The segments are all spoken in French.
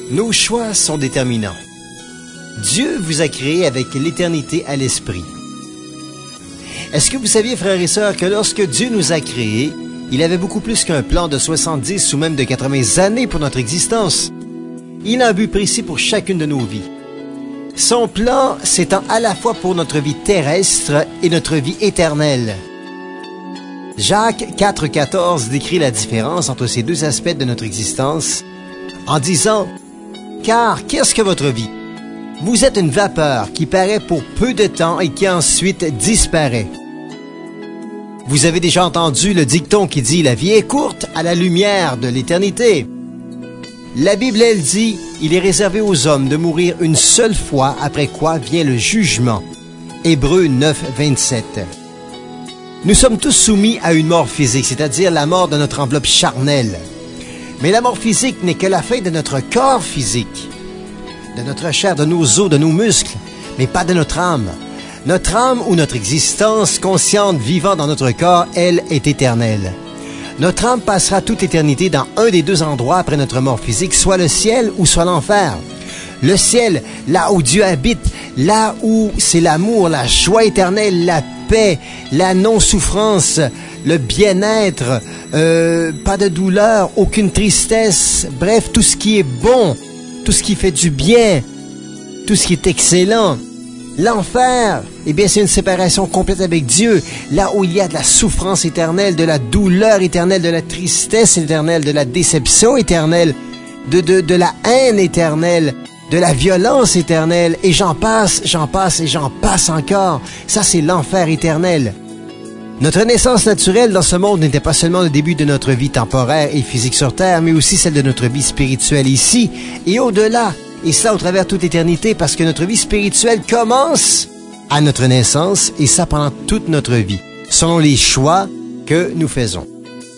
Nos choix sont déterminants. Dieu vous a créé avec l'éternité à l'esprit. Est-ce que vous saviez, frères et sœurs, que lorsque Dieu nous a créés, il avait beaucoup plus qu'un plan de 70 ou même de 80 années pour notre existence? Il a un but précis pour chacune de nos vies. Son plan s'étend à la fois pour notre vie terrestre et notre vie éternelle. Jacques 4,14 décrit la différence entre ces deux aspects de notre existence en disant « Car qu'est-ce que votre vie? Vous êtes une vapeur qui paraît pour peu de temps et qui ensuite disparaît. » Vous avez déjà entendu le dicton qui dit « La vie est courte à la lumière de l'éternité ». La Bible, elle dit « Il est réservé aux hommes de mourir une seule fois, après quoi vient le jugement. » Hébreux 9, 27. Nous sommes tous soumis à une mort physique, c'est-à-dire la mort de notre enveloppe charnelle. Mais la mort physique n'est que la fin de notre corps physique, de notre chair, de nos os, de nos muscles, mais pas de notre âme. Notre âme ou notre existence consciente vivant dans notre corps, elle, est éternelle. Notre âme passera toute éternité dans un des deux endroits après notre mort physique, soit le ciel ou soit l'enfer. Le ciel, là où Dieu habite, là où c'est l'amour, la joie éternelle, la paix, la non-souffrance, le bien-être, pas de douleur, aucune tristesse, bref, tout ce qui est bon, tout ce qui fait du bien, tout ce qui est excellent. L'enfer, eh bien, c'est une séparation complète avec Dieu, là où il y a de la souffrance éternelle, de la douleur éternelle, de la tristesse éternelle, de la déception éternelle, de la haine éternelle, de la violence éternelle, et j'en passe et j'en passe encore. Ça, c'est l'enfer éternel. Notre naissance naturelle dans ce monde n'était pas seulement le début de notre vie temporaire et physique sur Terre, mais aussi celle de notre vie spirituelle ici et au-delà. Et cela au travers toute éternité, parce que notre vie spirituelle commence à notre naissance, et ça pendant toute notre vie, selon les choix que nous faisons.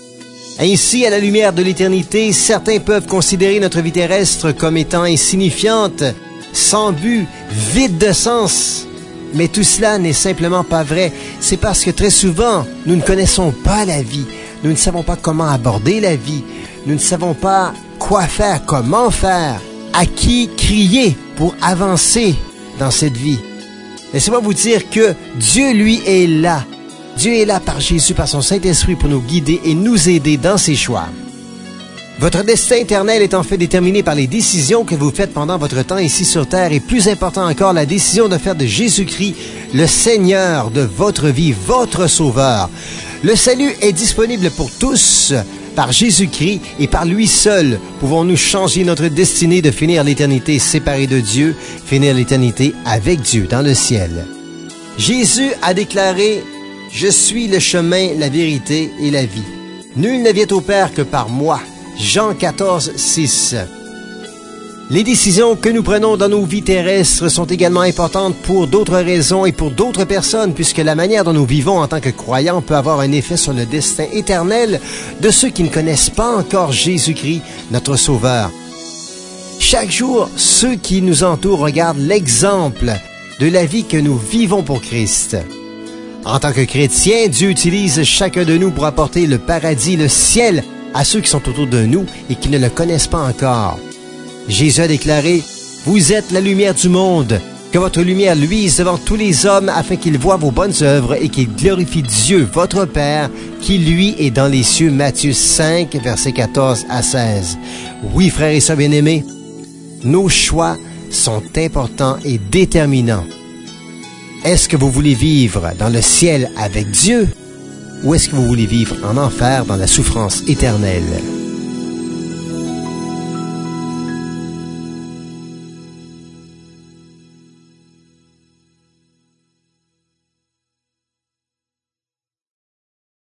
Ainsi, à la lumière de l'éternité, certains peuvent considérer notre vie terrestre comme étant insignifiante, sans but, vide de sens. Mais tout cela n'est simplement pas vrai. C'est parce que très souvent, nous ne connaissons pas la vie. Nous ne savons pas comment aborder la vie. Nous ne savons pas quoi faire, comment faire, à qui crier pour avancer dans cette vie. Laissez-moi vous dire que Dieu, lui, est là. Dieu est là par Jésus, par son Saint-Esprit pour nous guider et nous aider dans ses choix. Votre destin éternel est en fait déterminé par les décisions que vous faites pendant votre temps ici sur Terre, et plus important encore, la décision de faire de Jésus-Christ le Seigneur de votre vie, votre Sauveur. Le salut est disponible pour tous par Jésus-Christ, et par lui seul pouvons-nous changer notre destinée de finir l'éternité séparée de Dieu, finir l'éternité avec Dieu dans le ciel. Jésus a déclaré « Je suis le chemin, la vérité et la vie. Nul ne vient au Père que par moi. » Jean 14, 6. Les décisions que nous prenons dans nos vies terrestres sont également importantes pour d'autres raisons et pour d'autres personnes, puisque la manière dont nous vivons en tant que croyants peut avoir un effet sur le destin éternel de ceux qui ne connaissent pas encore Jésus-Christ, notre Sauveur. Chaque jour, ceux qui nous entourent regardent l'exemple de la vie que nous vivons pour Christ. En tant que chrétiens, Dieu utilise chacun de nous pour apporter le paradis, le ciel, à ceux qui sont autour de nous et qui ne le connaissent pas encore. Jésus a déclaré « Vous êtes la lumière du monde, que votre lumière luise devant tous les hommes afin qu'ils voient vos bonnes œuvres et qu'ils glorifient Dieu, votre Père, qui lui est dans les cieux. » Matthieu 5, versets 14 à 16. Oui, frères et sœurs bien-aimés, nos choix sont importants et déterminants. Est-ce que vous voulez vivre dans le ciel avec Dieu? Ou est-ce que vous voulez vivre en enfer dans la souffrance éternelle?